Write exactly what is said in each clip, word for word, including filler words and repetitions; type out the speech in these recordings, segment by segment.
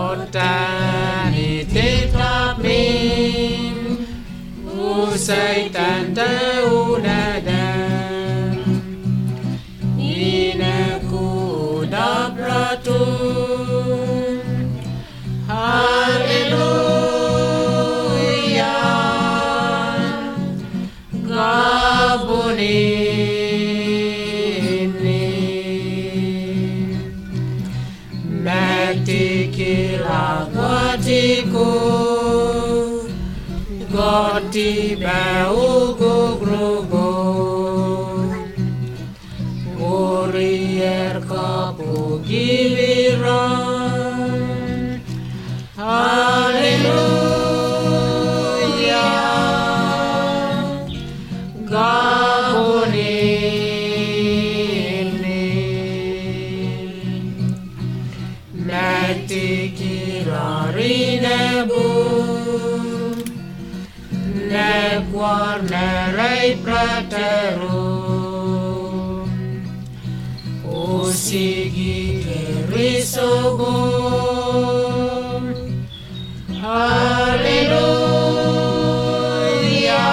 Kotani tetamin usai tanda unadam inaku dabratun haleluya gabunini matikila guatiku goti bau gugrugo Urier kapu giliran Haleluya gabunini mati kilarinebu Neguar nerai prateru Usigi kerisobum Haleluya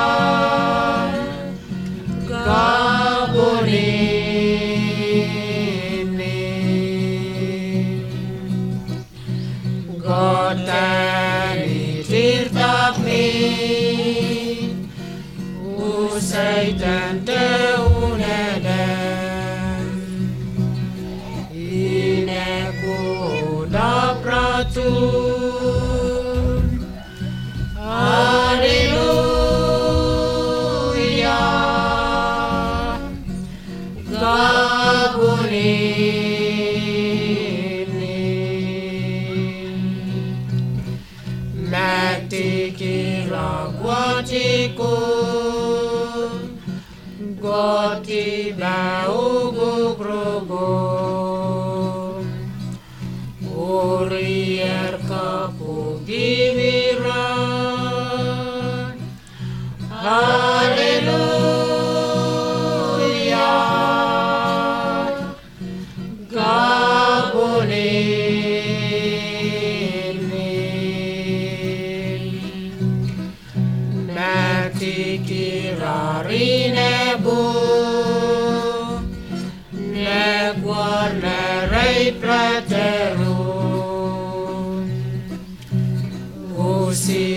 gabunini Gotani tirtapni Usai tanda unadam Ineku dabratun Haleluya gabunini Mati kila guatiku Goti bau gugrugo Urier kapu giwiran Haleluya gabunini Mati kirarinebu Neguar nerai prateru Usi